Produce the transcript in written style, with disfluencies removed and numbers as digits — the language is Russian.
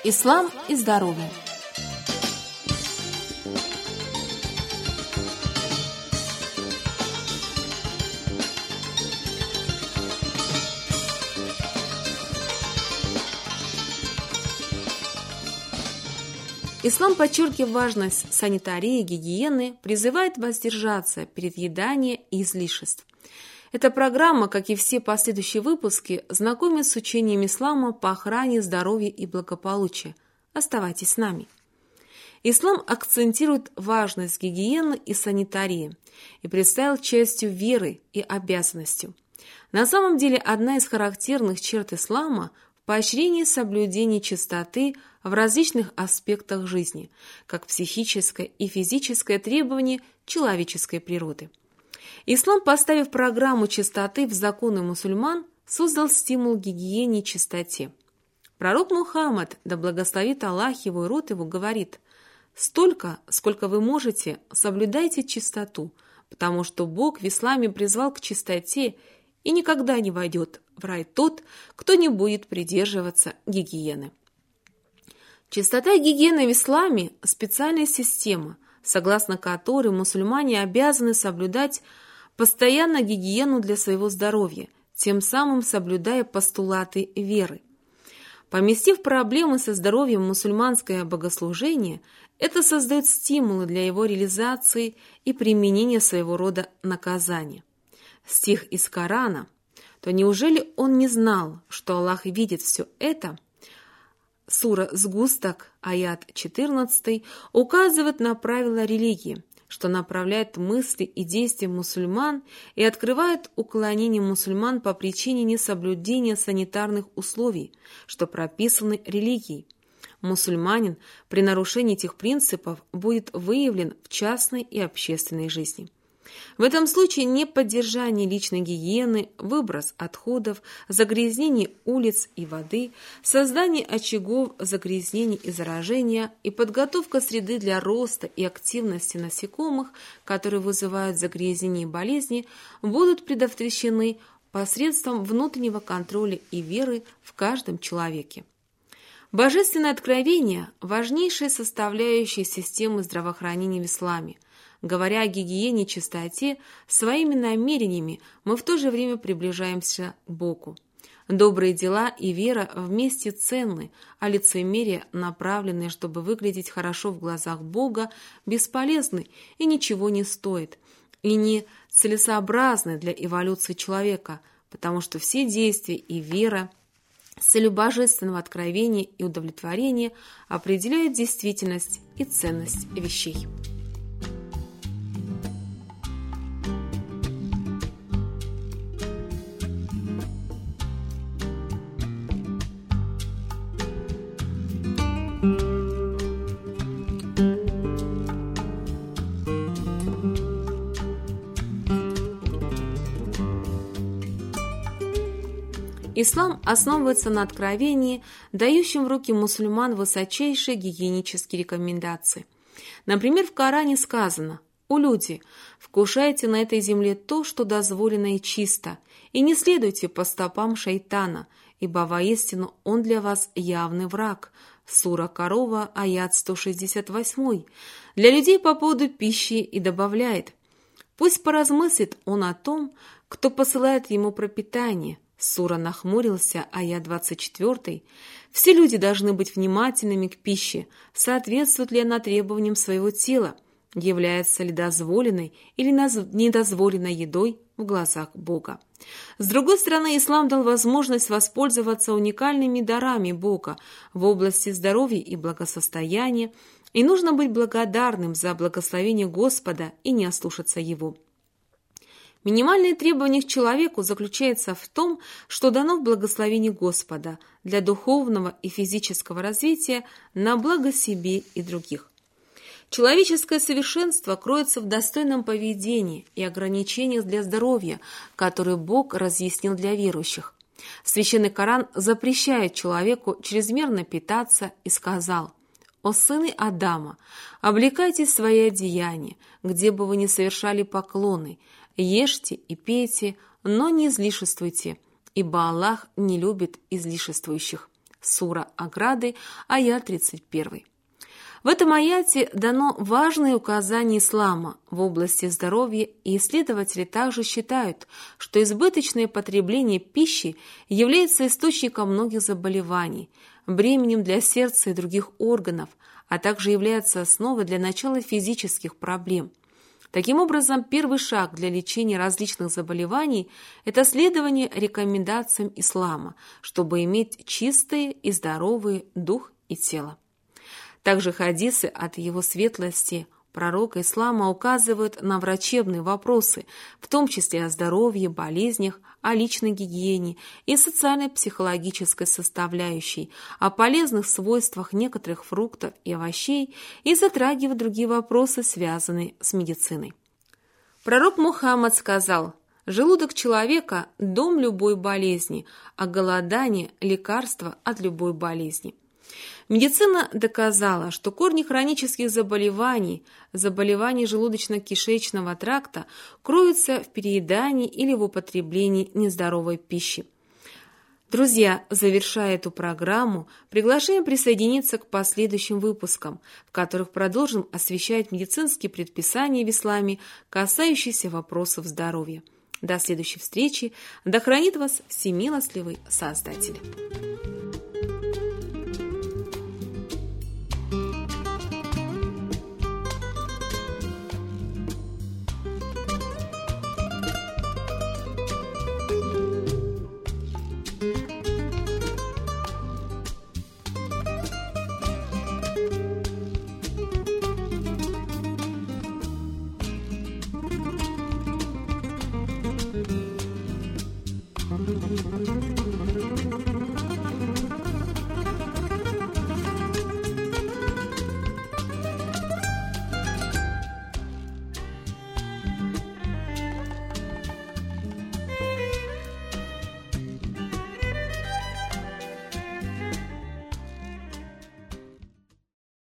Ислам и здоровье. Ислам, подчеркивая важность санитарии и гигиены, призывает воздержаться перед еданием и излишеств. Эта программа, как и все последующие выпуски, знакомит с учением ислама по охране здоровья и благополучия. Оставайтесь с нами. Ислам акцентирует важность гигиены и санитарии и представил частью веры и обязанностью. На самом деле, одна из характерных черт ислама – поощрение соблюдения чистоты в различных аспектах жизни, как психическое и физическое требование человеческой природы. Ислам, поставив программу чистоты в законы мусульман, создал стимул гигиене и чистоте. Пророк Мухаммад, да благословит Аллах его и род его, говорит: «Столько, сколько вы можете, соблюдайте чистоту, потому что Бог в исламе призвал к чистоте, и никогда не войдет в рай тот, кто не будет придерживаться гигиены». Чистота и гигиена в исламе – специальная система, согласно которой мусульмане обязаны соблюдать постоянно гигиену для своего здоровья, тем самым соблюдая постулаты веры. Поместив проблемы со здоровьем в мусульманское богослужение, это создает стимулы для его реализации и применения своего рода наказания. Стих из Корана: «То неужели он не знал, что Аллах видит все это?» Сура «Сгусток», аят 14, указывает на правила религии, что направляет мысли и действия мусульман и открывает уклонение мусульман по причине несоблюдения санитарных условий, что прописаны религией. Мусульманин при нарушении этих принципов будет выявлен в частной и общественной жизни. В этом случае неподдержание личной гигиены, выброс отходов, загрязнение улиц и воды, создание очагов загрязнений и заражения и подготовка среды для роста и активности насекомых, которые вызывают загрязнение и болезни, будут предотвращены посредством внутреннего контроля и веры в каждом человеке. Божественное откровение – важнейшая составляющая системы здравоохранения в исламе. Говоря о гигиене и чистоте, своими намерениями мы в то же время приближаемся к Богу. Добрые дела и вера вместе ценны, а лицемерие, направленное, чтобы выглядеть хорошо в глазах Бога, бесполезны и ничего не стоит, и не целесообразны для эволюции человека, потому что все действия и вера с целью божественного откровения и удовлетворения определяют действительность и ценность вещей. Ислам основывается на откровении, дающем в руки мусульман высочайшие гигиенические рекомендации. Например, в Коране сказано: «О люди, вкушайте на этой земле то, что дозволено и чисто, и не следуйте по стопам шайтана, ибо воистину он для вас явный враг». Сура Корова, аят 168. Для людей по поводу пищи и добавляет: «Пусть поразмыслит он о том, кто посылает ему пропитание». Сура Нахмурился, аят 24. Все люди должны быть внимательными к пище, соответствует ли она требованиям своего тела, является ли дозволенной или недозволенной едой в глазах Бога. С другой стороны, ислам дал возможность воспользоваться уникальными дарами Бога в области здоровья и благосостояния, и нужно быть благодарным за благословение Господа и не ослушаться Его. Минимальное требование к человеку заключается в том, что дано в благословении Господа для духовного и физического развития на благо себе и других. Человеческое совершенство кроется в достойном поведении и ограничениях для здоровья, которые Бог разъяснил для верующих. Священный Коран запрещает человеку чрезмерно питаться и сказал: «О сыны Адама, облекайте свои одеяния, где бы вы ни совершали поклоны, ешьте и пейте, но не излишествуйте, ибо Аллах не любит излишествующих». сура Ограды, аят 31. В этом аяте дано важное указание ислама в области здоровья, и исследователи также считают, что избыточное потребление пищи является источником многих заболеваний, бременем для сердца и других органов, а также является основой для начала физических проблем. Таким образом, первый шаг для лечения различных заболеваний – это следование рекомендациям ислама, чтобы иметь чистые и здоровые дух и тело. Также хадисы от его светлости пророка ислама указывают на врачебные вопросы, в том числе о здоровье, болезнях, о личной гигиене и социально-психологической составляющей, о полезных свойствах некоторых фруктов и овощей и затрагивают другие вопросы, связанные с медициной. Пророк Мухаммад сказал: «Желудок человека – дом любой болезни, а голодание – лекарство от любой болезни». Медицина доказала, что корни хронических заболеваний, желудочно-кишечного тракта кроются в переедании или в употреблении нездоровой пищи. Друзья, завершая эту программу, приглашаем присоединиться к последующим выпускам, в которых продолжим освещать медицинские предписания в исламе, касающиеся вопросов здоровья. До следующей встречи. Да хранит вас всемилостливый Создатель.